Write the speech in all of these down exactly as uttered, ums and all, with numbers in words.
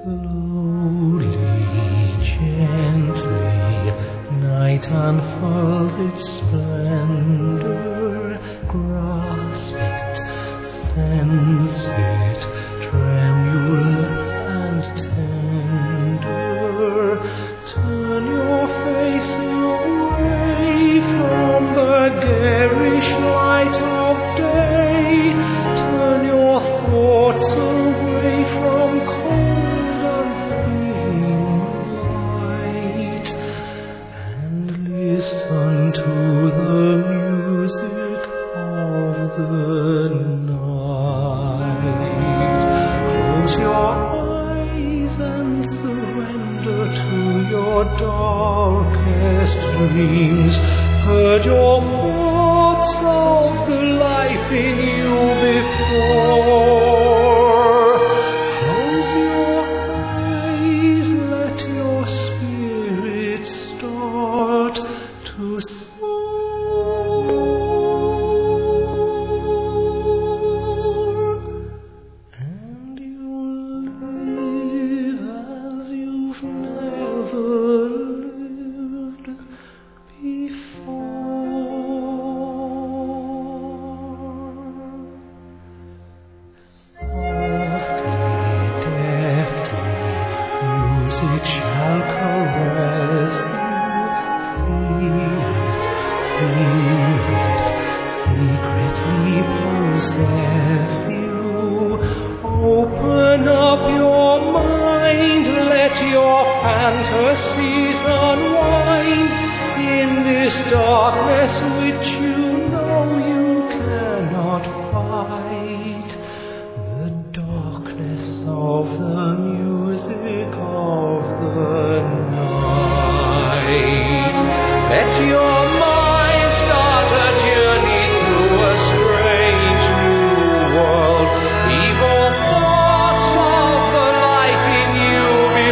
Slowly, gently, night unfurls its splendor. Grasp it, sense it, tremulous and tender. Turn your face away from the garish light of day. Turn your thoughts away from cold unfeeling light, and listen to the music of the night. Close your eyes and surrender to your darkest dreams. Purge your thoughts of the life in you before. Close your eyes, let your spirit start to soar, and you'll live as you've never lived before. Softly, deftly, music shall caress you. Feel it, hear it, secretly possess you. Open up your mind, let your fantasies unwind in this darkness which you know you cannot fight. The darkness of the music of the night. Let your mind start a journey through a strange new world. Evil thoughts of the life in you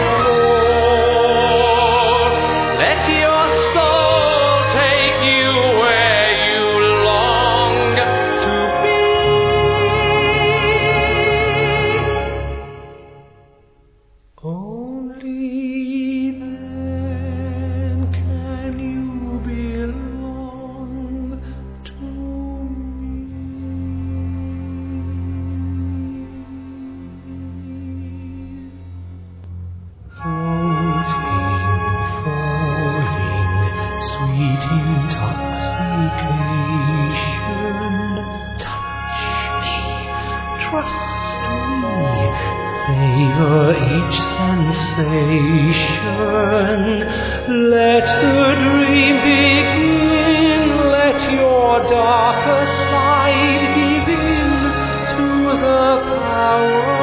before. Let your soul take you where you long to be. Only then can you belong to me. Floating, falling, sweet intoxication. Touch me, trust me, savor each sensation. Let the dream begin, let your darker side give in to the power